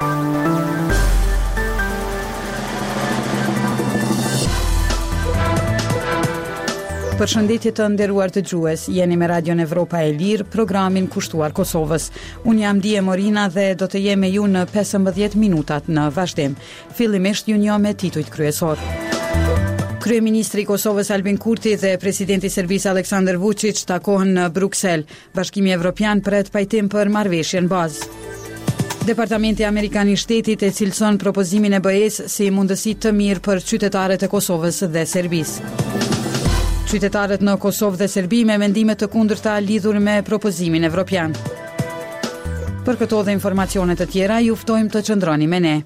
Përshëndetje të nderuar dëgjues, jeni me Radion Evropa e Lirë, programin kushtuar Kosovës. Unë jam Dije Morina dhe do të jem me ju në 15 minutat në vazhdim. Fillimisht ju njoh me titujt kryesor. Kryeministri i Kosovës Albin Kurti dhe presidenti i Serbisë Aleksandar Vučić takohen në Bruksel. Bashkimi Evropian pret pajtim për marrëveshjen bazë. Departamenti Amerikan i Shtetit e cilëson propozimin e BE-s si mundësi të mirë për qytetarët e Kosovës dhe Serbisë. Qytetarët në Kosovë dhe Serbi me mendime të kundërta lidhur me propozimin evropian. Për këto dhe informacione të tjera, ju ftojmë të qëndroni me ne.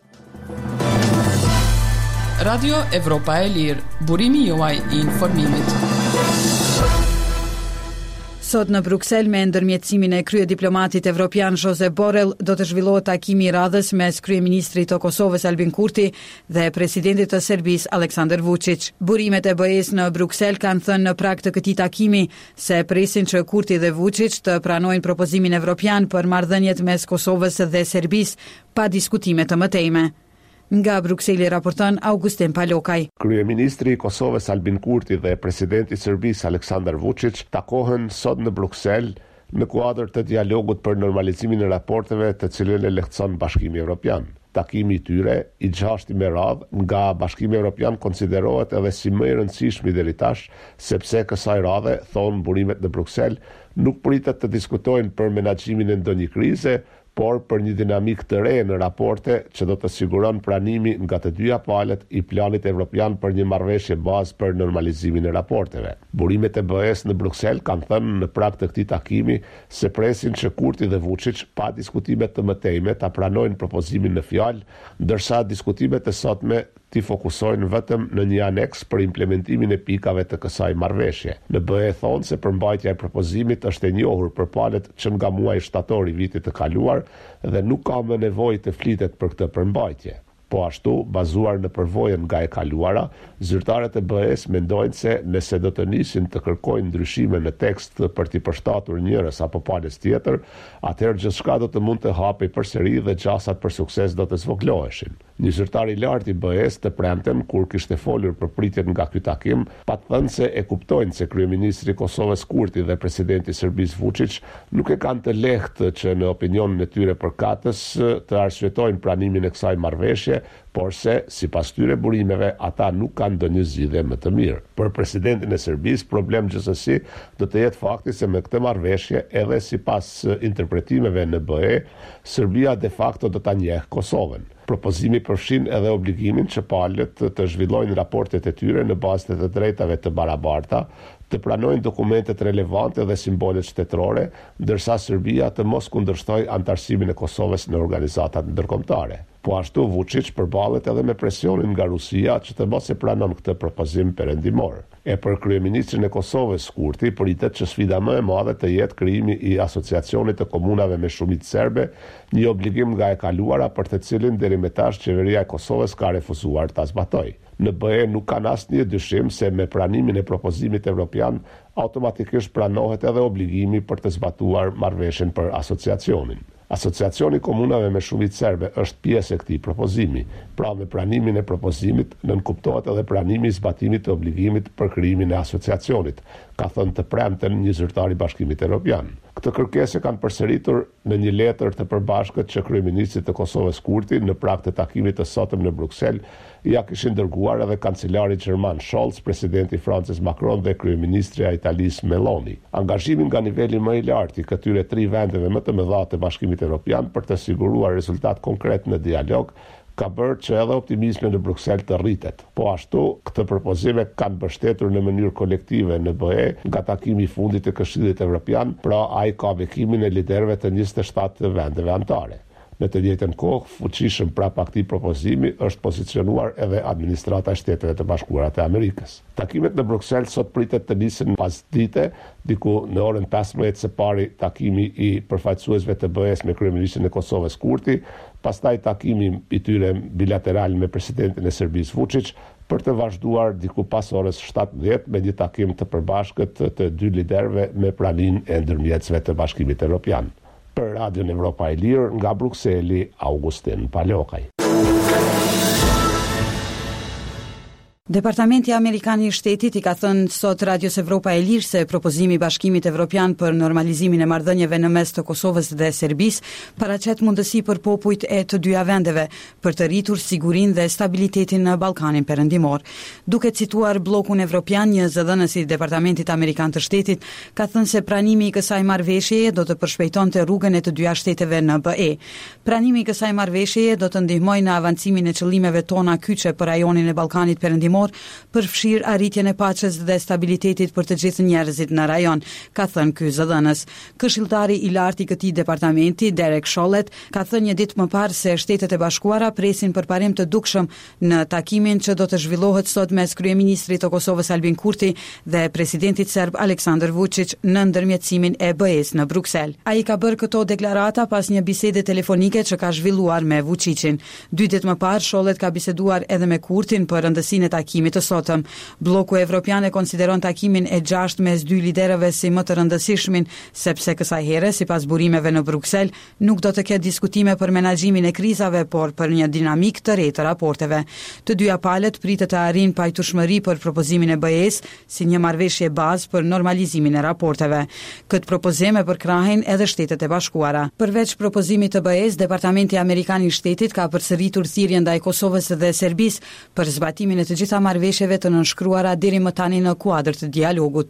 Radio Evropa e Lirë, burimi juaj i informimit. Sot në Bruksel me ndërmjetësimin e kryediplomatit evropian Josep Borrell do të zhvillohet takimi i radhës mes kryeministrit të Kosovës Albin Kurti dhe presidentit të Serbisë Aleksandar Vučić. Burimet e BE-s në Bruksel kanë thënë në prag të këtij takimi se presin që Kurti dhe Vučić të pranojnë propozimin evropian për marrëdhëniet mes Kosovës dhe Serbisë pa diskutime të mëtejme. Nga Brukseli raporton Augustin Palokaj. Kryeministri i Kosovës Albin Kurti dhe presidenti i Serbisë Aleksandar Vučić takohen sot në Bruksel në kuadër të dialogut për normalizimin e raporteve të cilën e lehtëson Bashkimi Evropian. Takimi i tyre, i 6 me radhë, nga Bashkimi Evropian konsiderohet edhe si më i rëndësishmi deri tash, sepse kësaj radhe, thonë burimet në Bruksel, nuk pritet të diskutojnë për menaxhimin e ndonjë krize, por për një dinamik të re në raporte që do të siguron pranimi nga të dyja palët i planit evropian për një marrëveshje bazë për normalizimin e raporteve. Burimet e BE-s në Bruksel kanë thënë në prag të këtij takimi se presin që Kurti dhe Vučić pa diskutime të mëtejme ta pranojnë propozimin në fjalë, ndërsa diskutimet e sotme ti fokusojnë vetëm në një aneks për implementimin e pikave të kësaj marrëveshje. Në BE thonë se përmbajtja e propozimit është e njohur për palët që nga muaji shtator i vitit të kaluar dhe nuk ka më nevojë të flitet për këtë përmbajtje. Po ashtu, bazuar në përvojën nga e kaluara, zyrtarët e BE-s mendojnë se nëse do të nisin të kërkojnë ndryshime në tekst për t'i përshtatur njërës apo palës tjetër, atëherë gjithçka do të mund të hapej përsëri dhe gjasat për sukses do të zvogloheshin. Një zyrtar i lartë i BE-s të premten, kur kishte folur për pritjet nga ky takim, pa thënë se e kuptojnë se kryeministri i Kosovës Kurti dhe presidenti i Serbisë Vučić nuk e kanë të lehtë që në opinionin e tyre përkatës të arsyetojnë pranimin e kësaj marrëveshje, por se, sipas tyre burimeve, ata nuk kanë ndonjë zgjidhje më të mirë. Për presidentin e Serbisë, problem gjithsesi do të jetë fakti se me këtë marrëveshje, edhe sipas interpretimeve në BE, Serbia de facto do ta njeh Kosovën. Propozimi përfshin edhe obligimin që palët të zhvillojnë raportet e tyre në bazë të drejtave të barabarta, të pranojnë dokumentet relevante dhe simbolet shtetërore, ndërsa Serbia të mos kundërshtojë antarësimin e Kosovës në organizatat ndërkombëtare. Po ashtu Vučić përballet edhe me presionin nga Rusia që të mos e pranon këtë propozim perëndimor. E për kryeministrin e Kosovës Kurti pritet që sfida më e madhe të jetë krijimi i asociacionit të komunave me shumicë serbe, një obligim nga e kaluara për të cilin deri më tash qeveria e Kosovës ka refuzuar ta zbatojë. Në BE nuk kanë asnjë dyshim se me pranimin e propozimit evropian automatikisht pranohet edhe obligimi për të zbatuar marrëveshjen për asociacionin. Asociacioni komunave me shumicë serbe është pjesë e këtij propozimi, pra me pranimin e propozimit nënkuptohet edhe pranimi i zbatimit të obligimit për krijimin e asociacionit, ka thënë të premten një zyrtar i Bashkimit Evropian. Këtë kërkesë kanë përsëritur në një letër të përbashkët që kryeministrit të Kosovës Kurti në prag të takimit të sotëm në Bruksel ja kishin dërguar edhe kancelari gjerman Scholz, presidenti Francis Macron dhe kryeministrja e Italisë Meloni. Angazhimi nga niveli më i lartë i këtyre 3 vendeve më të mëdha të Bashkimit Evropian për të siguruar rezultat konkret në dialog ka bërë që edhe optimizmi në Bruksel të rritet. Po ashtu, këtë propozime kanë mbështetur në mënyrë kolektive në BE nga takimi i fundit të Këshillit Evropian, pra ai ka bekimin e liderëve të 27 vendeve anëtare. Në të njëjtën kohë, fuqishëm prapa këtij propozimi është pozicionuar edhe administrata e Shteteve të Bashkuara të Amerikës. Takimet në Bruksel sot pritet të nisen pas dite, diku në orën 15 së pari takimi i përfaqësuesve të BE-s me kryeministrin e Kosovës Kurti, pastaj takimi i tyre bilateral me presidentin e Serbisë Vučić, për të vazhduar diku pas orës 17 me një takim të përbashkët të 2 liderëve me praninë e ndërmjetësve të Bashkimit Evropian. Për Radion Evropa e Lirë nga Brukseli, Augustin Palokaj. Departamenti Amerikan I Shtetit I ka thënë sot Radios Evropa e Lirë se propozimi I Bashkimit Evropian për normalizimin e marrëdhënieve në mes të Kosovës dhe Serbisë paraqet mundësi për popujt e të dyja vendeve për të rritur sigurinë dhe stabilitetin në Ballkanin Perëndimor. Duke cituar bllokun evropian, një zëdhënës I Departamentit Amerikan të Shtetit ka thënë se pranimi I kësaj marrëveshjeje do të përshpejtonte rrugën e të dyja shteteve në BE. Pranimi I kësaj marrëveshjeje do të ndihmojë në avancimin e qëllimeve tona kyçe për rajonin e Ballkanit Perëndimor, përfshir arritjen e paqes dhe stabilitetit për të gjithë njerëzit në rajon, ka thënë ky zëdhënës. Këshilltari I lartë I këtij departamenti, Derek Chollet, ka thënë një ditë më parë se Shtetet e Bashkuara presin përparim të dukshëm në takimin që do të zhvillohet sot mes kryeministrit të Kosovës Albin Kurti dhe presidentit serb Aleksandar Vučić në ndërmjetësimin e BE-s në Bruksel. Ai ka bërë këto deklarata pas një bisede telefonike që ka zhvilluar me Vučićin. 2 ditë më parë, Chollet ka biseduar edhe me Kurtin për rëndësinë e takimit të sotëm. Bloku evropian e konsideron takimin e 6 mes dy liderëve si më të rëndësishmin, sepse kësaj here, sipas burimeve në Bruksel, nuk do të ketë diskutime për menaxhimin e krizave, por për një dinamik të re të raporteve. Të dyja palët pritet të arrijnë pajtueshmëri për propozimin e BE-s si një marrëveshje bazë për normalizimin e raporteve. Këtë propozim e përkrahin edhe Shtetet e Bashkuara. Përveç propozimit të BE-s, Departamenti Amerikan I Shtetit ka përsëritur thirrjen ndaj Kosovës dhe Serbisë për zbatimin e të gjitha marrëveshjeve të nënshkruara deri më tani në kuadër të dialogut.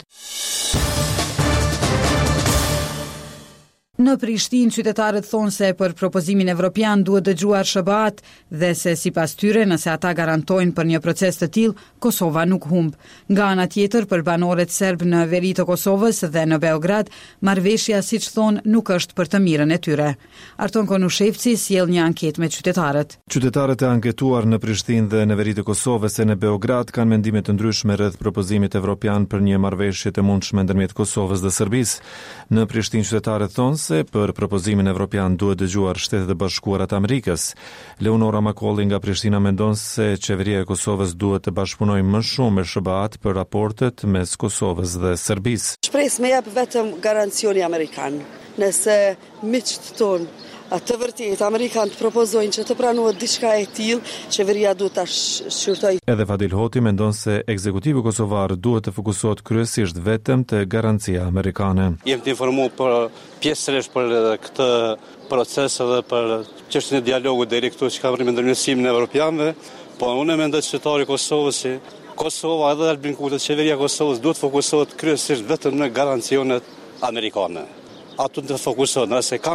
Në Prishtinë, qytetarët thonë se për propozimin evropian duhet dëgjuar SBA-t dhe se sipas tyre, nëse ata garantojnë për një proces të tillë, Kosova nuk humb. Nga ana tjetër, për banorët serb në veri të Kosovës dhe në Beograd, marrëveshja, siç thonë, nuk është për të mirën e tyre. Arton Konushevci sjell një anketë me qytetarët. Qytetarët e anketuar në Prishtinë dhe në veri të Kosovës e në Beograd kanë mendime të ndryshme rreth propozimit evropian për një marrëveshje të mundshme ndërmjet Kosovës dhe Serbisë. Në Prishtinë, qytetarët thonë se për propozimin evropian duhet dëgjuar Shtetet e Bashkuara të Amerikës. Leonora Makolli nga Prishtina mendon se qeveria e Kosovës duhet të bashkëpunojë më shumë me SBA-t për raportet mes Kosovës dhe Serbisë. Shpresë me jep vetëm garancioni amerikan. Nëse miqtë tonë të vërtet amerikanët propozojnë që të pranohet diçka e tillë, qeveria duhet ta shqyrtojë. Edhe Fadil Hoti mendon se ekzekutivi kosovar duhet të fokusohet kryesisht vetëm te garancia amerikane. Jem të informuar për pjesërisht për këtë proces dhe për çështjen e dialogut deri këtu që ka vënë ndërmjetësimin e evropianëve, po unë mendoj se qytetari i Kosovës, Kosova edhe Albin Kurti, qeveria e Kosovës duhet fokusohet kryesisht vetëm në garancionet amerikane. Ato të fokusohen, nëse kanë